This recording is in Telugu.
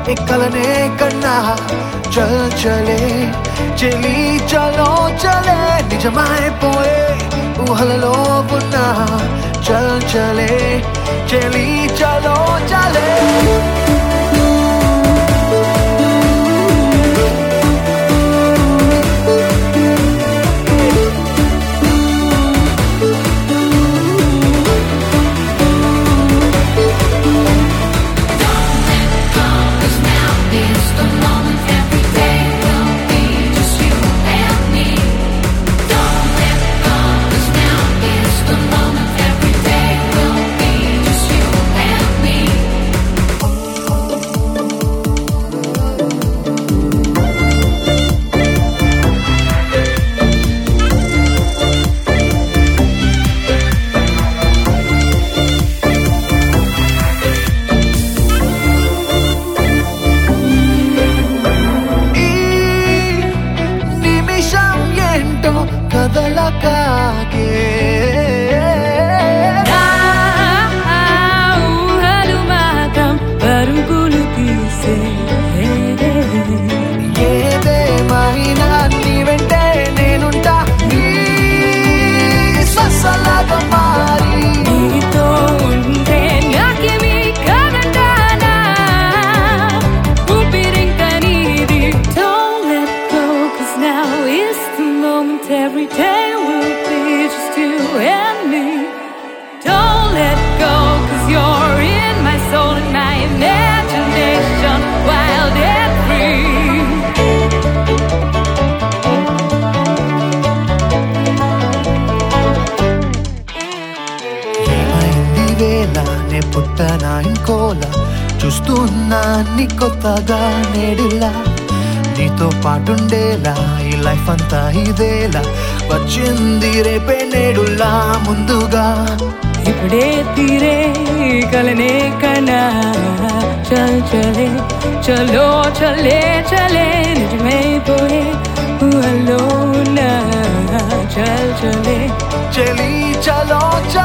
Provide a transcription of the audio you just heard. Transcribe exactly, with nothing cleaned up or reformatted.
ఎక్కలనే కన్నా చల్ చలే చెలి చలో చలే నిజమైపోయే ఊహలలో ఉన్నా చల్ చలే చెలి చలో చలే కదలకాగే ఊహలు మాత్రం పరుగులు తీసే ఏదేమైనా నీ వెంటే నేనుంటా నీ శ్వాసలాగా మారి నీతో ఉంటే నాకేమీ కాదంటానా ఊపిరింక నీది. Don't let go, 'cause now is the moment. Every day will be just you and me. Don't let go, 'cause you're in my soul and my imagination, wild and free. ఏమైంది వేళ నే పుట్టనా ఇంకోలా చూస్తున్నా నీ కొత్తగా నేడిలా నీతో పాటుండేలా ఈ లైఫ్ అంతా ఇదేలా వచ్చింది రేపే నేడులా ముందుగా ఇప్పుడే తీరే కలనే కన్నా చల్ చలే చలో చలే చలే నిజమైపోయే ఊహల్లో ఉన్నా చల్ చలే చెలి చలో చలో